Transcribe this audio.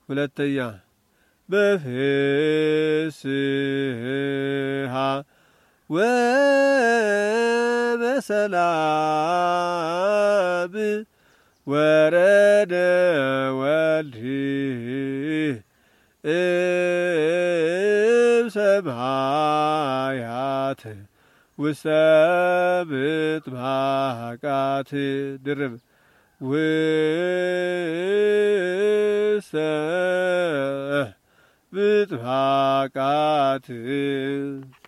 ሁለተኛ በፍስሃ ወበሰላም ወረደ ወልድ እምሰማያት ውስተ ብጥባቃት ድርብ ውስተ ብጥባቃት